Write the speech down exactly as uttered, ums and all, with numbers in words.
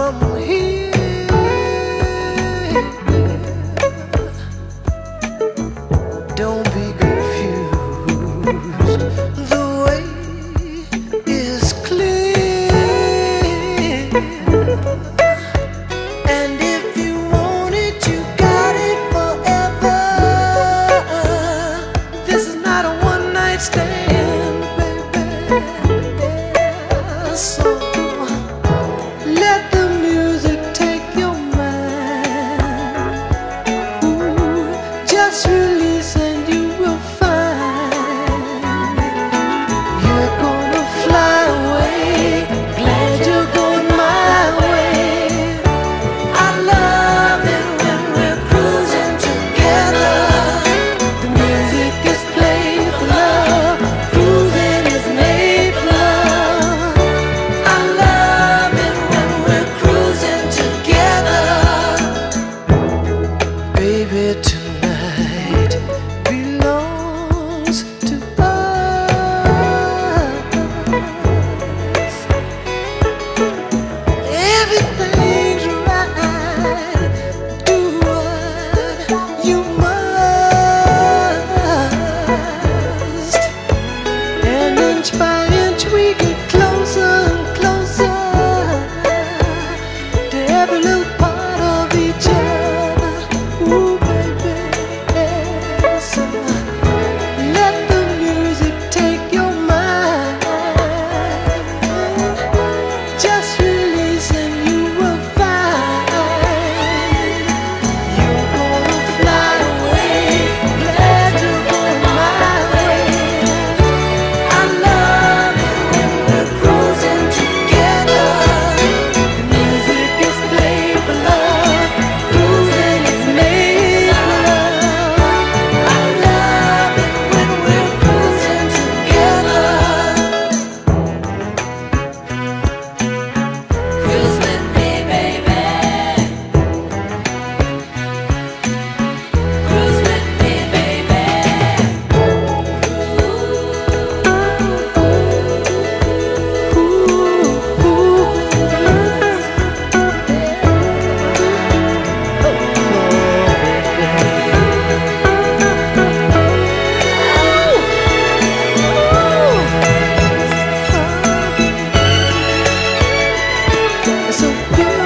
I'm here. Don't be confused. The way is clear. And if you want it, you got it forever. This is not a one-night stand, baby. Yeah, so let the music take your mind. Ooh, just release and you will find you're gonna fly away. Glad you're going my way. I love it when we're cruising together. The music is played for love. Cruising is made for love. I love it when we're cruising together. Baby, tonight belongs to us. Everything's right. Do what you must. And inch by inch we get closer and closer to every little part of each other. Ooh, baby, yes. Let the music take your mind. Just release and you will find you're gonna fly away. Glad you're going my way. I love it when we're cruising together. The music is played for love. Cruising is made for love. I love it when we're cruising together. Cruise with me, baby. Cruise with me, baby. So beautiful.